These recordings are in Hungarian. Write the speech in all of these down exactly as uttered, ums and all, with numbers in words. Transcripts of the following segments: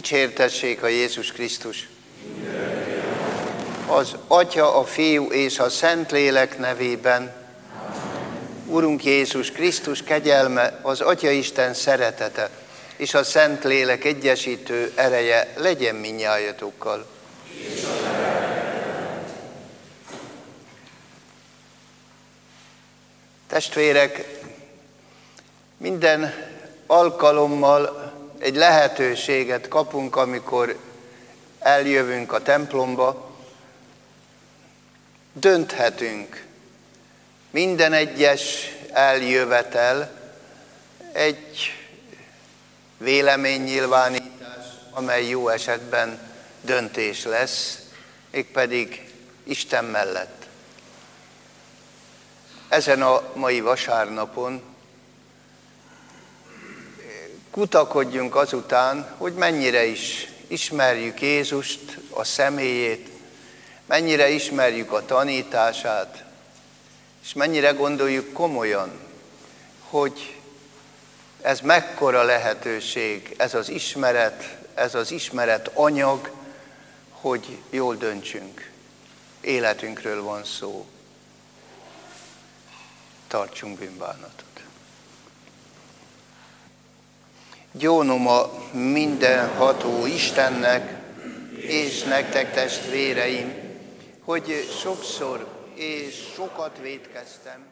Dicsértessék a Jézus Krisztus! Az Atya, a Fiú és a Szentlélek nevében. Urunk Jézus Krisztus kegyelme, az Atya Isten szeretete és a Szentlélek egyesítő ereje legyen mindnyájatokkal. Testvérek, minden alkalommal egy lehetőséget kapunk, amikor eljövünk a templomba, dönthetünk. Minden egyes eljövetel egy véleménynyilvánítás, amely jó esetben döntés lesz, mégpedig Isten mellett. Ezen a mai vasárnapon kutakodjunk azután, hogy mennyire is ismerjük Jézust, a személyét, mennyire ismerjük a tanítását, és mennyire gondoljuk komolyan, hogy ez mekkora lehetőség, ez az ismeret, ez az ismeret anyag, hogy jól döntsünk. Életünkről van szó. Tartsunk bűnbánatot. Gyónom a mindenható Istennek, és nektek testvéreim, hogy sokszor és sokat vétkeztem.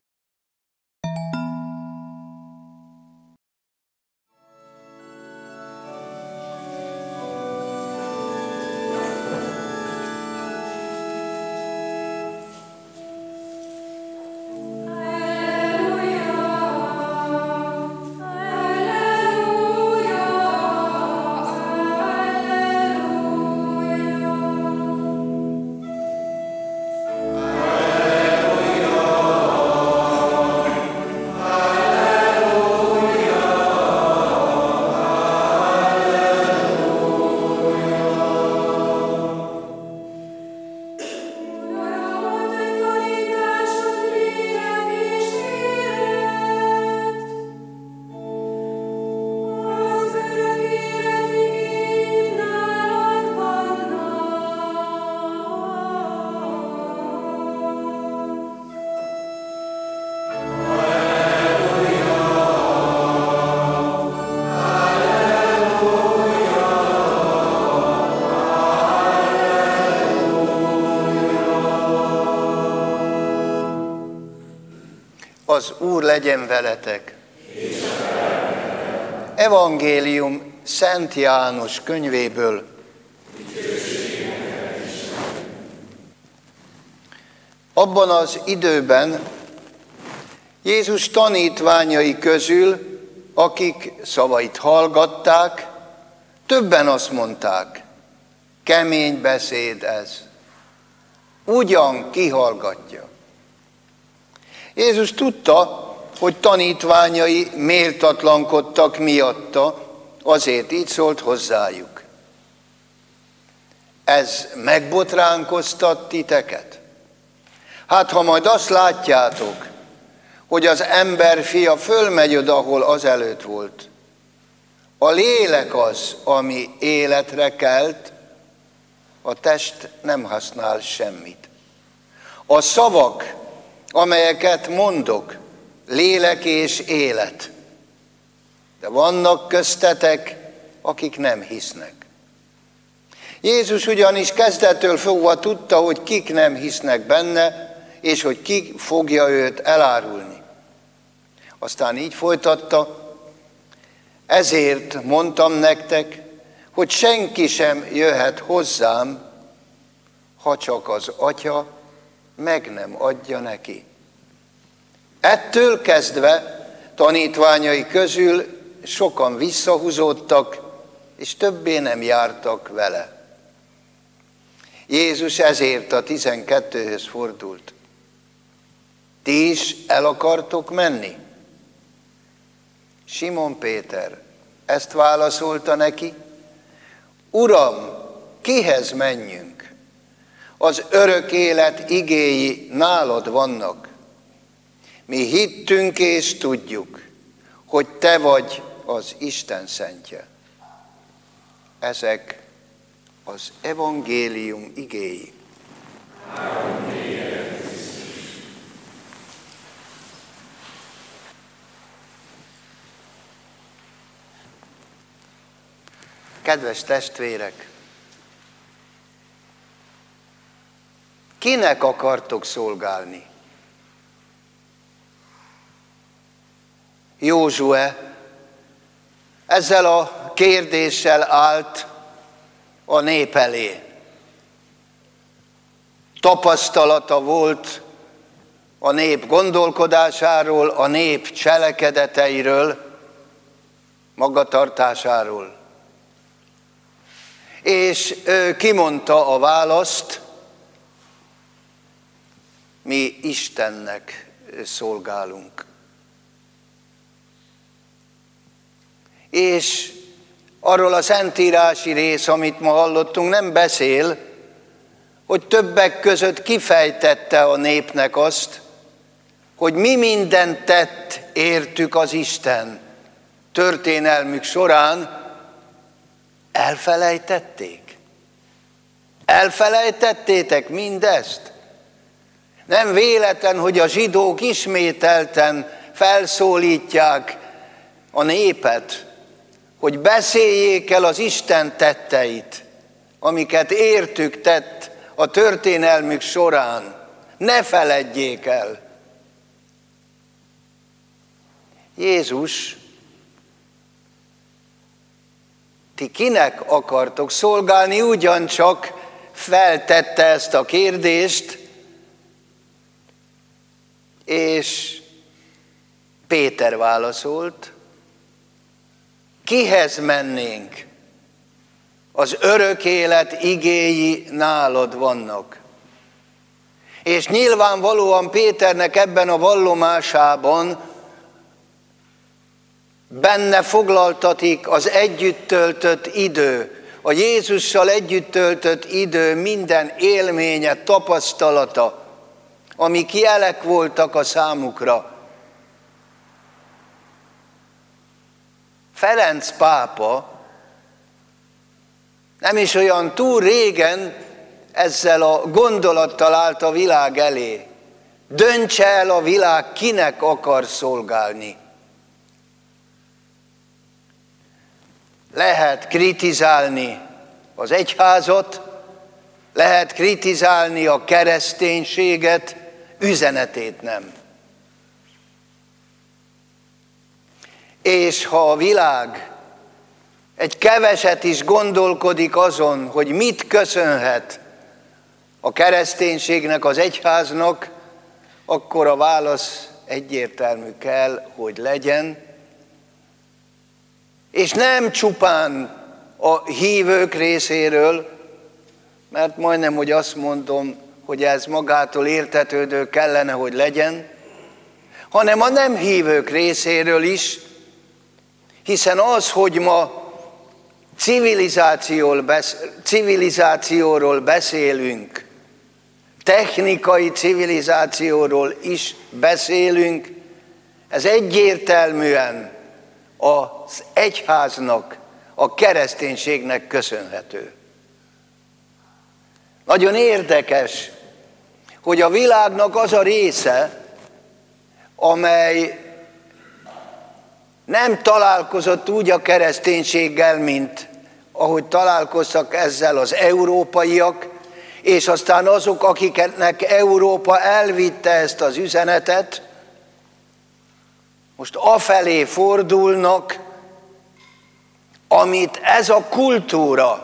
Az Úr legyen veletek! Evangélium Szent János könyvéből. Abban az időben Jézus tanítványai közül, akik szavait hallgatták, többen azt mondták, kemény beszéd ez, ugyan kihallgatja. Jézus tudta, hogy tanítványai méltatlankodtak miatta, azért így szólt hozzájuk. Ez megbotránkoztat titeket? Hát, ha majd azt látjátok, hogy az ember fia fölmegy oda, ahol azelőtt volt. A lélek az, ami életre kelt, a test nem használ semmit. A szavak, amelyeket mondok, lélek és élet. De vannak köztetek, akik nem hisznek. Jézus ugyanis kezdettől fogva tudta, hogy kik nem hisznek benne, és hogy ki fogja őt elárulni. Aztán így folytatta, ezért mondtam nektek, hogy senki sem jöhet hozzám, ha csak az Atya meg nem adja neki. Ettől kezdve tanítványai közül sokan visszahúzódtak, és többé nem jártak vele. Jézus ezért a tizenkettőhöz fordult. Ti is el akartok menni? Simon Péter ezt válaszolta neki, Uram, kihez menjünk? Az örök élet igéi nálad vannak. Mi hittünk és tudjuk, hogy te vagy az Isten szentje. Ezek az evangélium igéi. Kedves testvérek! Kinek akartok szolgálni? Józsue ezzel a kérdéssel állt a nép elé. Tapasztalata volt a nép gondolkodásáról, a nép cselekedeteiről, magatartásáról. És ő kimondta a választ, mi Istennek szolgálunk. És arról a szentírási rész, amit ma hallottunk, nem beszél, hogy többek között kifejtette a népnek azt, hogy mi mindent tett értük az Isten történelmük során. Elfelejtették? Elfelejtettétek mindezt? Nem véletlen, hogy a zsidók ismételten felszólítják a népet, hogy beszéljék el az Isten tetteit, amiket értük tett a történelmük során. Ne feledjék el. Jézus, ti kinek akartok szolgálni, ugyancsak feltette ezt a kérdést, és Péter válaszolt, kihez mennénk? Az örök élet igéi nálad vannak. És nyilvánvalóan Péternek ebben a vallomásában benne foglaltatik az együtt töltött idő, a Jézussal együtt töltött idő minden élménye, tapasztalata, amik jelek voltak a számukra. Ferenc pápa nem is olyan túl régen ezzel a gondolattal állt a világ elé. Döntse el a világ, kinek akar szolgálni. Lehet kritizálni az egyházat, lehet kritizálni a kereszténységet, üzenetét nem. És ha a világ egy keveset is gondolkodik azon, hogy mit köszönhet a kereszténységnek, az egyháznak, akkor a válasz egyértelmű kell, hogy legyen. És nem csupán a hívők részéről, mert majdnem, hogy azt mondom, hogy ez magától értetődő kellene, hogy legyen, hanem a nem hívők részéről is, hiszen az, hogy ma civilizációról beszélünk, technikai civilizációról is beszélünk, ez egyértelműen az egyháznak, a kereszténységnek köszönhető. Nagyon érdekes, hogy a világnak az a része, amely nem találkozott úgy a kereszténységgel, mint ahogy találkoztak ezzel az európaiak, és aztán azok, akiknek Európa elvitte ezt az üzenetet, most afelé fordulnak, amit ez a kultúra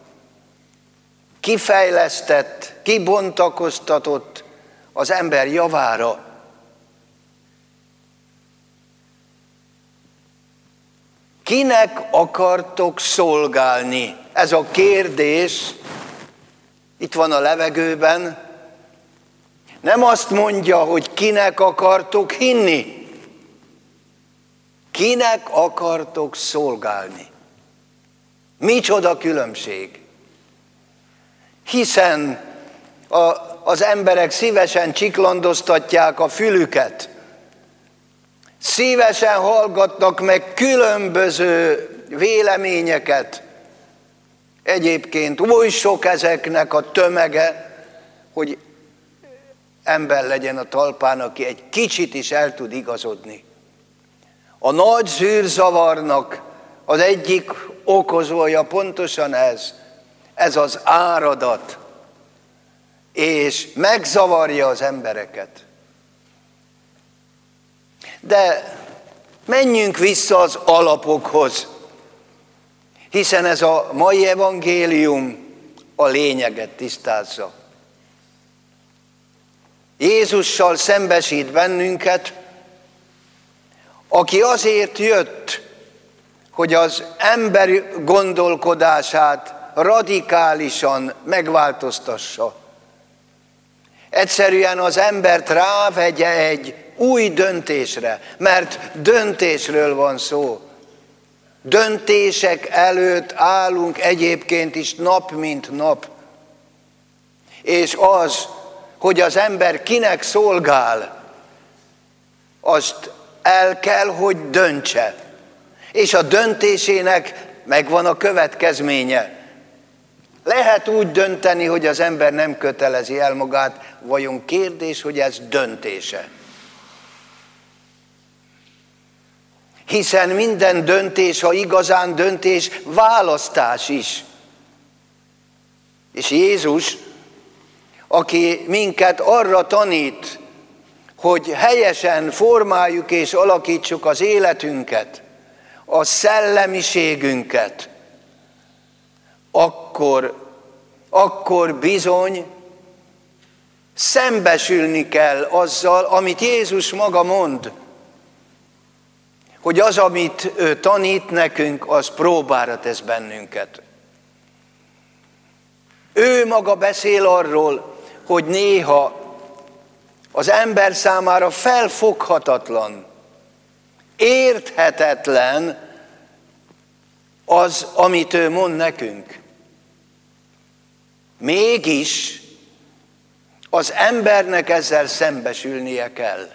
kifejlesztett, kibontakoztatott az ember javára. Kinek akartok szolgálni? Ez a kérdés itt van a levegőben. Nem azt mondja, hogy kinek akartok hinni. Kinek akartok szolgálni? Micsoda különbség. Hiszen a, az emberek szívesen csiklandoztatják a fülüket. Szívesen hallgatnak meg különböző véleményeket, Egyébként oly sok ezeknek a tömege, hogy ember legyen a talpán, aki egy kicsit is el tud igazodni. A nagy zűrzavarnak az egyik okozója pontosan ez, ez az áradat, és megzavarja az embereket. De menjünk vissza az alapokhoz, hiszen ez a mai evangélium a lényeget tisztázza. Jézussal szembesít bennünket, aki azért jött, hogy az ember gondolkodását radikálisan megváltoztassa. Egyszerűen az embert rávegye egy új döntésre, mert döntésről van szó. Döntések előtt állunk egyébként is nap mint nap. És az, hogy az ember kinek szolgál, azt el kell, hogy döntse. És a döntésének megvan a következménye. Lehet úgy dönteni, hogy az ember nem kötelezi el magát, vajon kérdés, hogy ez döntése. Hiszen minden döntés, ha igazán döntés, választás is. És Jézus, aki minket arra tanít, hogy helyesen formáljuk és alakítsuk az életünket, a szellemiségünket, akkor, akkor bizony szembesülni kell azzal, amit Jézus maga mond, hogy az, amit ő tanít nekünk, az próbára tesz bennünket. Ő maga beszél arról, hogy néha az ember számára felfoghatatlan, érthetetlen az, amit ő mond nekünk. Mégis az embernek ezzel szembesülnie kell.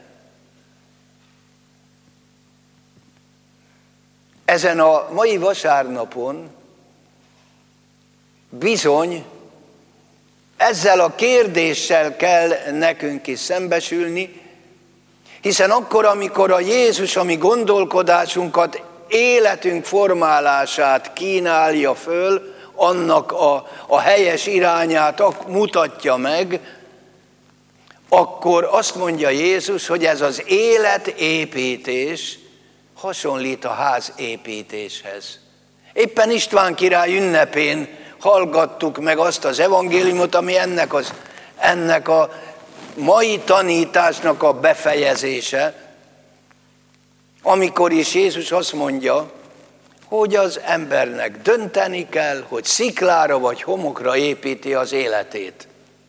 Ezen a mai vasárnapon bizony ezzel a kérdéssel kell nekünk is szembesülni, hiszen akkor, amikor a Jézus a mi gondolkodásunkat, életünk formálását kínálja föl, annak a, a helyes irányát mutatja meg, akkor azt mondja Jézus, hogy ez az életépítés hasonlít a ház építéshez. Éppen István király ünnepén hallgattuk meg azt az evangéliumot, ami ennek, az, ennek a mai tanításnak a befejezése, amikor is Jézus azt mondja, hogy az embernek dönteni kell, hogy sziklára vagy homokra építi az életét.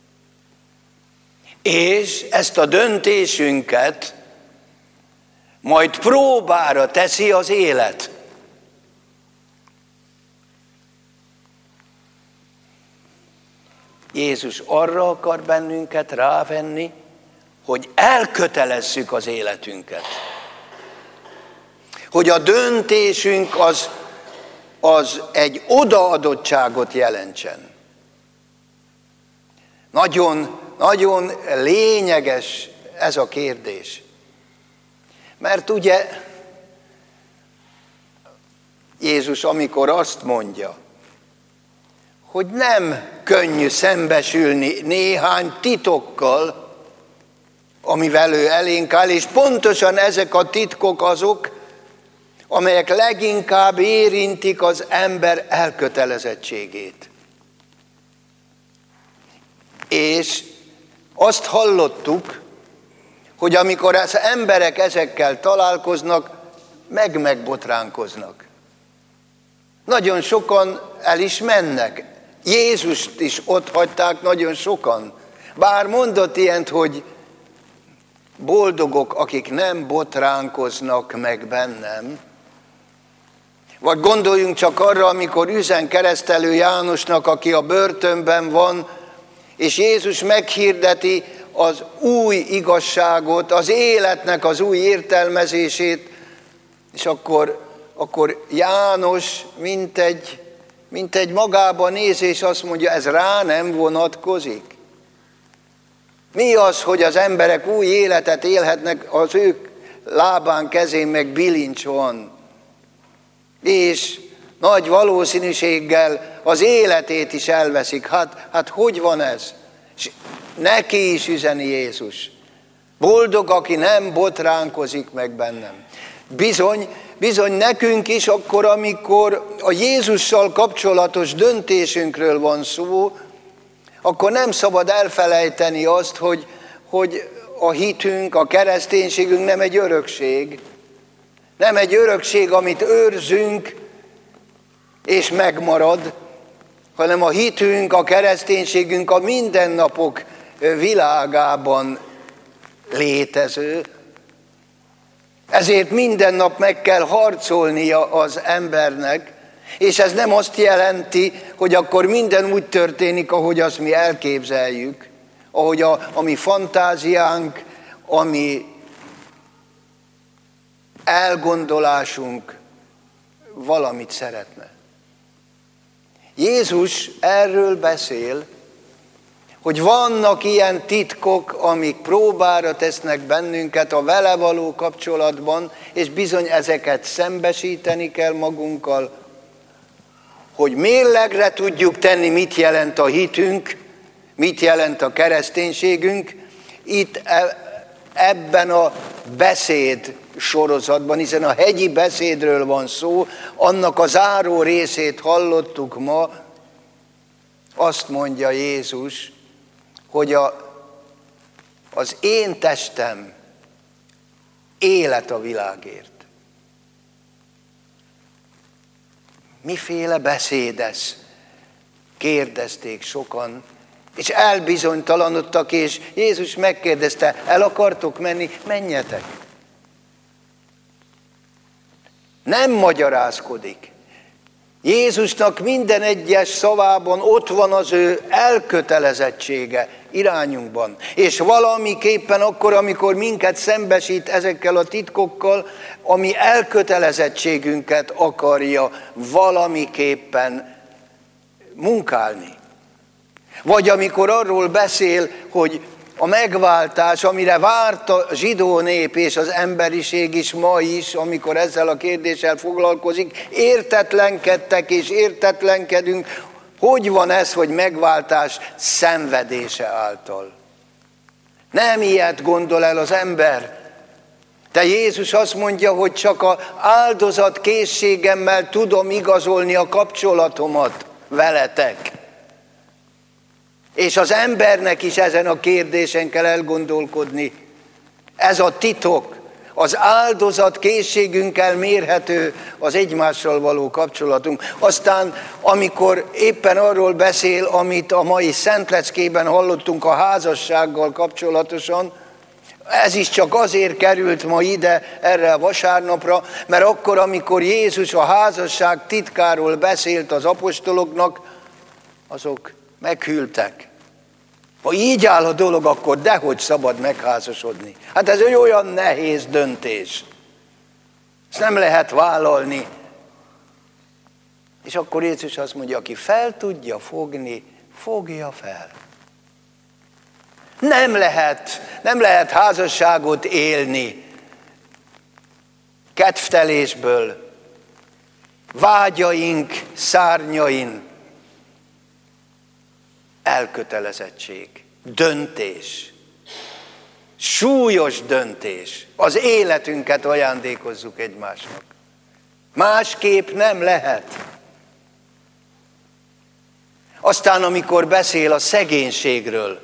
És ezt a döntésünket majd próbára teszi az élet. Jézus arra akar bennünket rávenni, hogy elkötelezzük az életünket. Hogy a döntésünk az, az egy odaadottságot jelentsen. Nagyon, nagyon lényeges ez a kérdés. Mert ugye Jézus, amikor azt mondja, hogy nem könnyű szembesülni néhány titokkal, amivel ő elénk áll, és pontosan ezek a titkok azok, amelyek leginkább érintik az ember elkötelezettségét. És azt hallottuk, hogy amikor az emberek ezekkel találkoznak, meg-megbotránkoznak. Nagyon sokan el is mennek. Jézust is ott hagyták nagyon sokan. Bár mondott ilyent, hogy boldogok, akik nem botránkoznak meg bennem. Vagy gondoljunk csak arra, amikor üzen keresztelő Jánosnak, aki a börtönben van, és Jézus meghirdeti az új igazságot, az életnek az új értelmezését, és akkor, akkor János mint egy, mint egy magába néz, és azt mondja, ez rá nem vonatkozik. Mi az, hogy az emberek új életet élhetnek, az ők lábán, kezén meg bilincs van, és nagy valószínűséggel az életét is elveszik. Hát, hát hogy van ez? És neki is üzeni Jézus. Boldog, aki nem botránkozik meg bennem. Bizony, bizony nekünk is akkor, amikor a Jézussal kapcsolatos döntésünkről van szó, akkor nem szabad elfelejteni azt, hogy, hogy a hitünk, a kereszténységünk nem egy örökség. Nem egy örökség, amit őrzünk, és megmarad, hanem a hitünk, a kereszténységünk a mindennapok világában létező. Ezért minden nap meg kell harcolnia az embernek, és ez nem azt jelenti, hogy akkor minden úgy történik, ahogy azt mi elképzeljük, ahogy a, a mi fantáziánk, a mi elgondolásunk valamit szeretne. Jézus erről beszél, hogy vannak ilyen titkok, amik próbára tesznek bennünket a vele való kapcsolatban, és bizony ezeket szembesíteni kell magunkkal, hogy mérlegre tudjuk tenni, mit jelent a hitünk, mit jelent a kereszténységünk. Itt ebben a beszéd sorozatban, hiszen a hegyi beszédről van szó, annak a záró részét hallottuk ma, azt mondja Jézus, hogy a, az én testem élet a világért. Miféle beszéd ez? Kérdezték sokan, és elbizonytalanodtak, és Jézus megkérdezte, el akartok menni? Menjetek. Nem magyarázkodik. Jézusnak minden egyes szavában ott van az ő elkötelezettsége irányunkban. És valamiképpen akkor, amikor minket szembesít ezekkel a titkokkal, ami elkötelezettségünket akarja valamiképpen munkálni. Vagy amikor arról beszél, hogy a megváltás, amire várt a zsidó nép és az emberiség is ma is, amikor ezzel a kérdéssel foglalkozik, értetlenkedtek és értetlenkedünk, hogy van ez, hogy megváltás szenvedése által. Nem ilyet gondol el az ember. De Jézus azt mondja, hogy csak az áldozat készségemmel tudom igazolni a kapcsolatomat veletek. És az embernek is ezen a kérdésen kell elgondolkodni. Ez a titok, az áldozat készségünkkel mérhető az egymással való kapcsolatunk. Aztán, amikor éppen arról beszél, amit a mai Szentleckében hallottunk a házassággal kapcsolatosan, ez is csak azért került ma ide, erre a vasárnapra, mert akkor, amikor Jézus a házasság titkáról beszélt az apostoloknak, azok meghűltek. Ha így áll a dolog, akkor dehogy szabad megházasodni. Hát ez egy olyan nehéz döntés. Ezt nem lehet vállalni. És akkor Jézus azt mondja, aki fel tudja fogni, fogja fel. Nem lehet, nem lehet házasságot élni kedvtelésből, vágyaink szárnyain. Elkötelezettség, döntés, súlyos döntés. Az életünket ajándékozzuk egymásnak. Másképp nem lehet. Aztán, amikor beszél a szegénységről,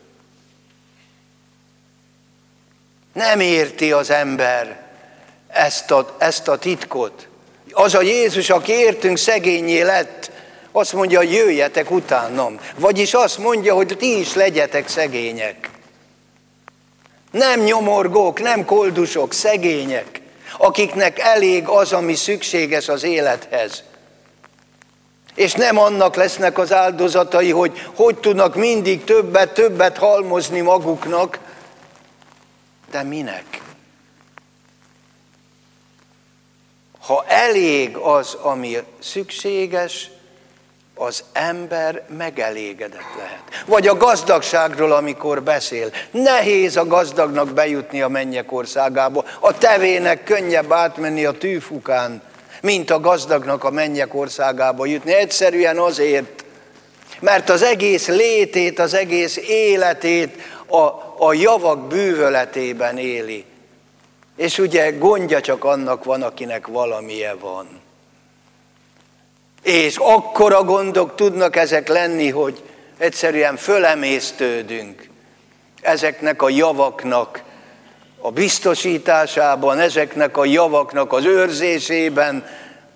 nem érti az ember ezt a, ezt a titkot. Az a Jézus, aki értünk szegénnyé lett, azt mondja, hogy jöjjetek utánam. Vagyis azt mondja, hogy ti is legyetek szegények. Nem nyomorgók, nem koldusok, szegények, akiknek elég az, ami szükséges az élethez. És nem annak lesznek az áldozatai, hogy hogy tudnak mindig többet, többet halmozni maguknak, de minek? Ha elég az, ami szükséges, az ember megelégedett lehet. Vagy a gazdagságról, amikor beszél. Nehéz a gazdagnak bejutni a mennyek országába. A tevének könnyebb átmenni a tűfukán, mint a gazdagnak a mennyek országába jutni. Egyszerűen azért, mert az egész létét, az egész életét a, a javak bűvöletében éli. És ugye gondja csak annak van, akinek valamije van. És akkora gondok tudnak ezek lenni, hogy egyszerűen fölemésztődünk ezeknek a javaknak a biztosításában, ezeknek a javaknak az őrzésében,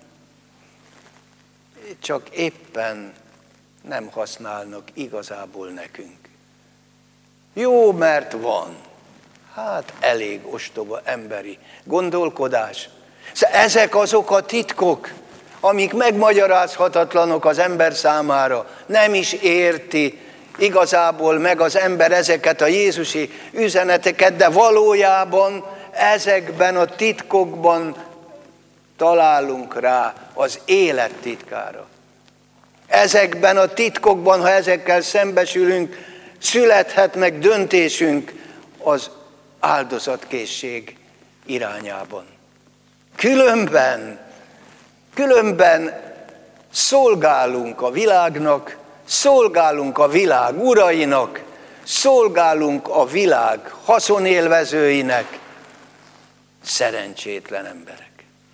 csak éppen nem használnak igazából nekünk. Jó, mert van. Hát elég ostoba emberi gondolkodás. Ezek azok a titkok, amik megmagyarázhatatlanok az ember számára. Nem is érti igazából meg az ember ezeket a jézusi üzeneteket, de valójában ezekben a titkokban találunk rá az élet titkára. Ezekben a titkokban, ha ezekkel szembesülünk, születhet meg döntésünk az áldozatkészség irányában. Különben, különben szolgálunk a világnak, szolgálunk a világ urainak, szolgálunk a világ haszonélvezőinek, szerencsétlen emberek.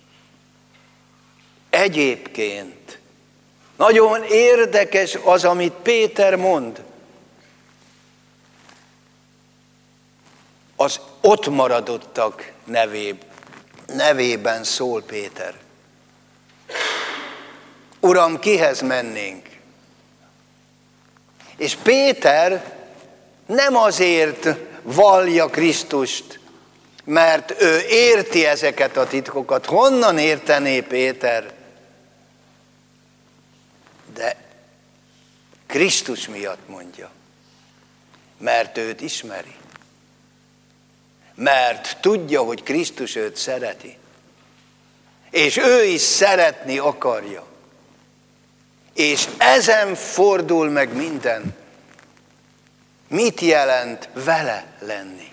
Egyébként nagyon érdekes az, amit Péter mond. Az ott maradottak nevéb, nevében szól Péter. Uram, kihez mennénk? És Péter nem azért vallja Krisztust, mert ő érti ezeket a titkokat. Honnan értené Péter? De Krisztus miatt mondja. Mert őt ismeri. Mert tudja, hogy Krisztus őt szereti. És ő is szeretni akarja. És ezen fordul meg minden. Mit jelent vele lenni?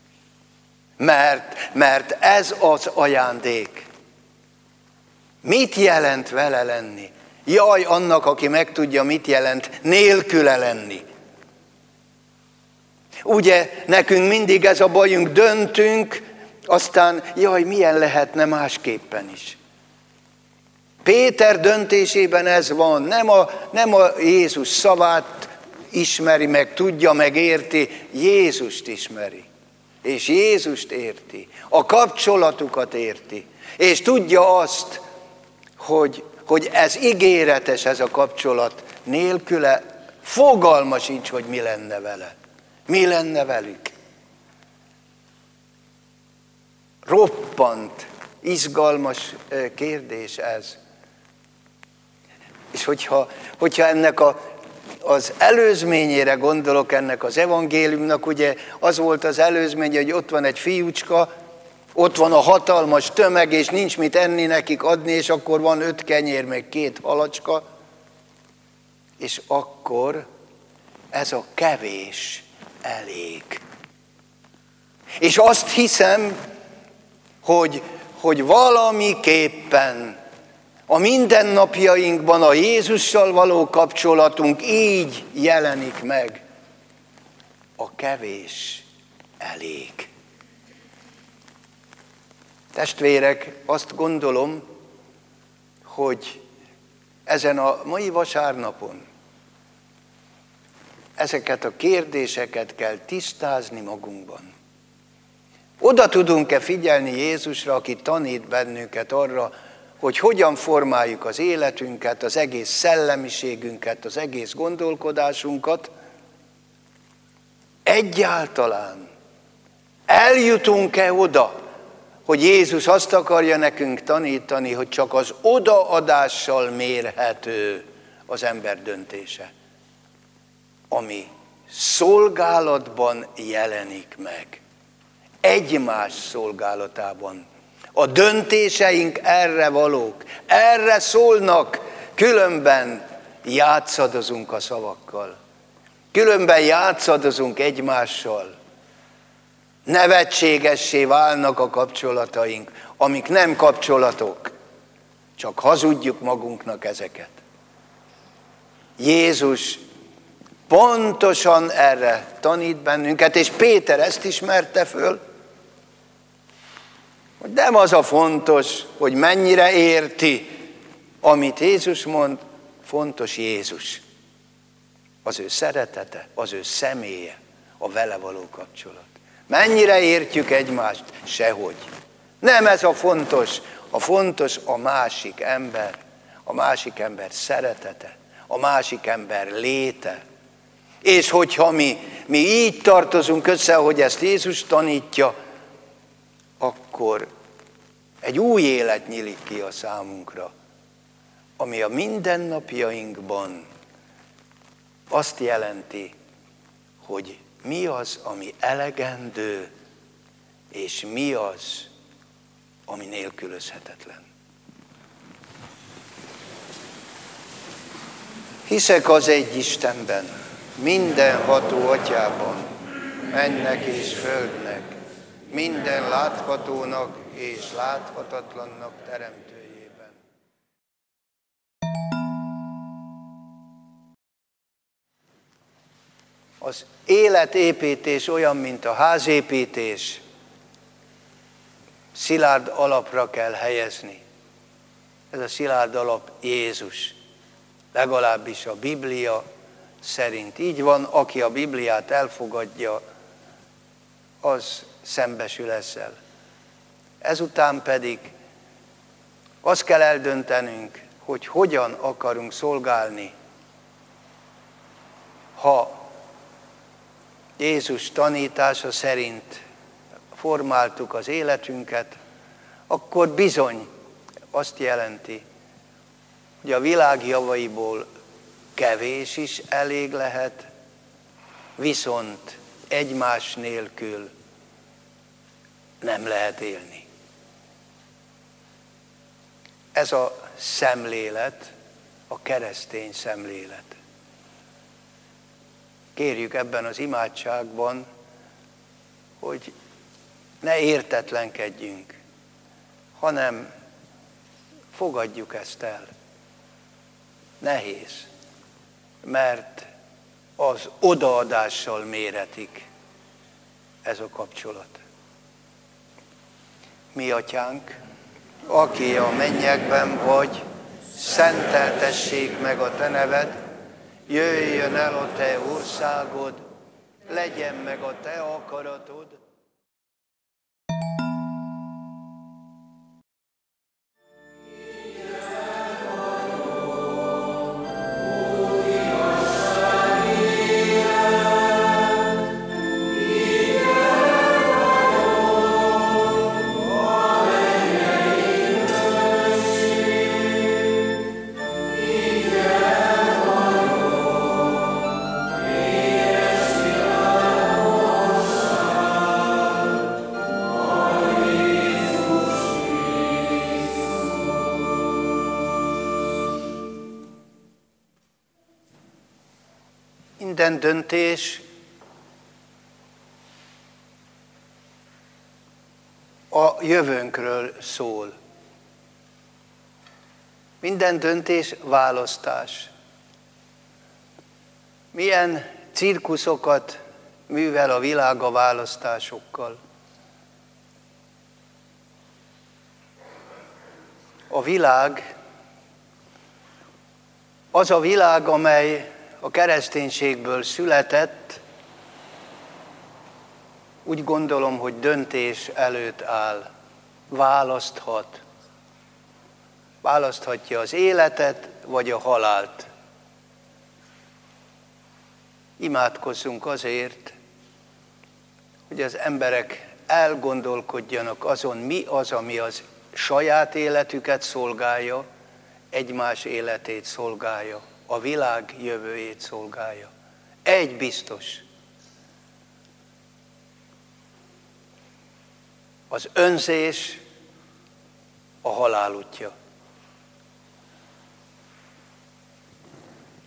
Mert, mert ez az ajándék. Mit jelent vele lenni? Jaj, annak, aki megtudja, mit jelent nélküle lenni. Ugye, nekünk mindig ez a bajunk, döntünk, aztán jaj, milyen lehetne másképpen is. Péter döntésében ez van, nem a, nem a Jézus szavát ismeri meg, tudja meg, érti, Jézust ismeri. És Jézust érti, a kapcsolatukat érti, és tudja azt, hogy, hogy ez ígéretes, ez a kapcsolat, nélküle fogalma sincs, hogy mi lenne vele. Mi lenne velük? Roppant, izgalmas kérdés ez. És hogyha, hogyha ennek a, az előzményére gondolok, ennek az evangéliumnak, ugye az volt az előzménye, hogy ott van egy fiúcska, ott van a hatalmas tömeg, és nincs mit enni nekik adni, és akkor van öt kenyér, meg két halacska, és akkor ez a kevés elég. És azt hiszem, hogy, hogy valamiképpen a mindennapjainkban a Jézussal való kapcsolatunk így jelenik meg. A kevés elég. Testvérek, azt gondolom, hogy ezen a mai vasárnapon ezeket a kérdéseket kell tisztázni magunkban. Oda tudunk-e figyelni Jézusra, aki tanít bennünket arra, hogy hogyan formáljuk az életünket, az egész szellemiségünket, az egész gondolkodásunkat? Egyáltalán eljutunk-e oda, hogy Jézus azt akarja nekünk tanítani, hogy csak az odaadással mérhető az ember döntése, ami szolgálatban jelenik meg, egymás szolgálatában. A döntéseink erre valók, erre szólnak, különben játszadozunk a szavakkal. Különben játszadozunk egymással. Nevetségessé válnak a kapcsolataink, amik nem kapcsolatok. Csak hazudjuk magunknak ezeket. Jézus pontosan erre tanít bennünket, és Péter ezt ismerte föl, hogy nem az a fontos, hogy mennyire érti, amit Jézus mond, fontos Jézus. Az ő szeretete, az ő személye, a vele való kapcsolat. Mennyire értjük egymást? Sehogy. Nem ez a fontos, a fontos a másik ember, a másik ember szeretete, a másik ember léte. És hogyha mi, mi így tartozunk össze, ahogy ezt Jézus tanítja, akkor egy új élet nyílik ki a számunkra, ami a mindennapjainkban azt jelenti, hogy mi az, ami elegendő, és mi az, ami nélkülözhetetlen. Hiszek az egy Istenben, mindenható Atyában, mennek és földnek, minden láthatónak és láthatatlannak teremtőjében. Az életépítés olyan, mint a házépítés, szilárd alapra kell helyezni. Ez a szilárd alap Jézus. Legalábbis a Biblia szerint így van, aki a Bibliát elfogadja, az szembesül ezzel. Ezután pedig azt kell eldöntenünk, hogy hogyan akarunk szolgálni, ha Jézus tanítása szerint formáltuk az életünket, akkor bizony azt jelenti, hogy a világ javaiból kevés is elég lehet, viszont egymás nélkül nem lehet élni. Ez a szemlélet, a keresztény szemlélet. Kérjük ebben az imádságban, hogy ne értetlenkedjünk, hanem fogadjuk ezt el. Nehéz, mert az odaadással méretik ez a kapcsolat. Mi Atyánk, aki a mennyekben vagy, szenteltessék meg a Te neved, jöjjön el a Te országod, legyen meg a Te akaratod. Minden döntés a jövőnkről szól. Minden döntés választás. Milyen cirkuszokat művel a világ a választásokkal. A világ, az a világ, amely a kereszténységből született, úgy gondolom, hogy döntés előtt áll. Választhat. Választhatja az életet, vagy a halált. Imádkozzunk azért, hogy az emberek elgondolkodjanak azon, mi az, ami az saját életüket szolgálja, egymás életét szolgálja, a világ jövőjét szolgálja. Egy biztos. Az önzés a halál útja.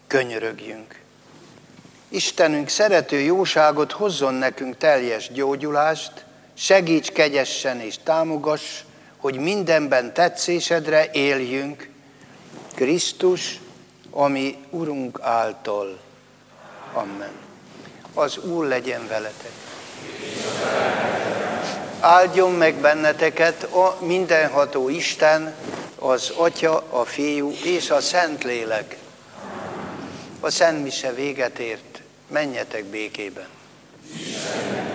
könyörögjünk. Istenünk szerető jóságot hozzon nekünk teljes gyógyulást, segíts kegyessen és támogass, hogy mindenben tetszésedre éljünk, Krisztus, ami Urunk által. Amen. Az Úr legyen veletek. Áldjon meg benneteket a mindenható Isten, az Atya, a Fiú és a Szentlélek. A Szent Mise véget ért, menjetek békében.